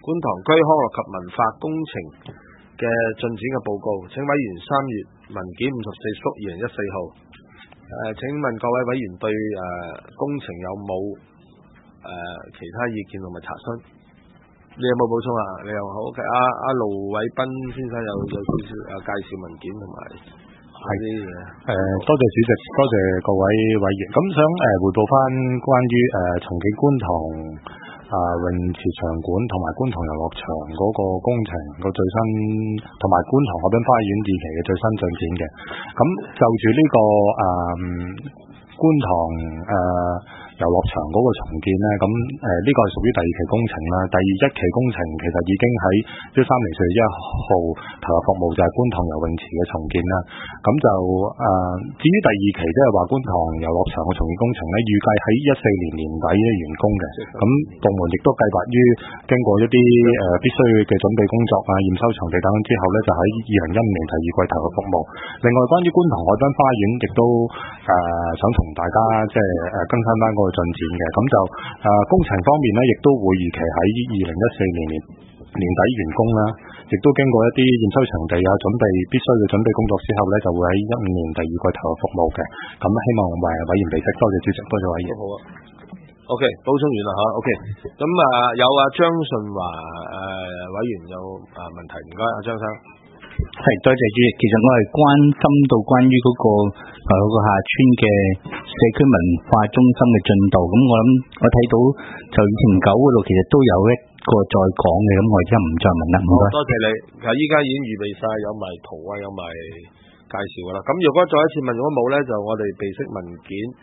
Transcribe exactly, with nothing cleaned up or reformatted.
觀塘區康樂及文化工程嘅進展嘅報告，請委員三月文件五十四叔二零一四號。誒、呃，請問各位委員對誒、呃、工程有冇誒、呃、其他意見同埋查詢？你有冇補充啊？你又好嘅，阿阿盧偉斌先生有有少少誒介紹文件同埋係啲嘢。誒、 呃，多謝主席，多謝各位委員。咁想誒彙報翻關於誒、呃、重建觀塘啊、呃、泳池場館同埋觀塘遊樂場嗰個工程個最新，同埋觀塘海濱花園二期嘅最新進展嘅。咁就住呢、這個誒、呃、觀塘誒。呃遊樂場嗰個重建咧，咁誒呢個係屬於第二期工程啦。第二一期工程其實已經喺一三年四月一號投入服務，就係觀塘游泳池嘅重建啦。咁就誒、呃、至於第二期即係話觀塘遊樂場嘅重建工程咧，預計喺一四年年底咧完工嘅。咁部門亦都計劃於經過一啲誒、呃、必須嘅準備工作啊、驗收場地等之後咧，就喺二零一五年第二季投入服務。另外關於觀塘海濱花園，亦都誒、呃、想同大家即係誒更新翻個進展嘅。咁就誒、呃、工程方面咧，亦都會預期喺二零一四年年年底完工啦，亦都經過一啲驗收場地啊、準備必須嘅準備工作之後咧，就會喺一五年第二季投入服務嘅。咁希望誒委員備悉，多謝主席，多謝委員。 好啊 ，OK， 補充完啦吓 ，OK， 咁啊有啊張順華誒委員有啊問題，唔該阿張生。 係，多謝主席。其實我係關心到關於嗰、那個誒嗰、那個廈村嘅社區文化中心嘅進度。咁我諗我睇到就二零九嗰度其實都有一個再講嘅，咁我而家唔再問啦。唔該。 多謝你。其實依家已經預備晒，有埋圖啊，有埋介紹噶啦。咁如果再一次問，如果冇咧，就我哋備悉文件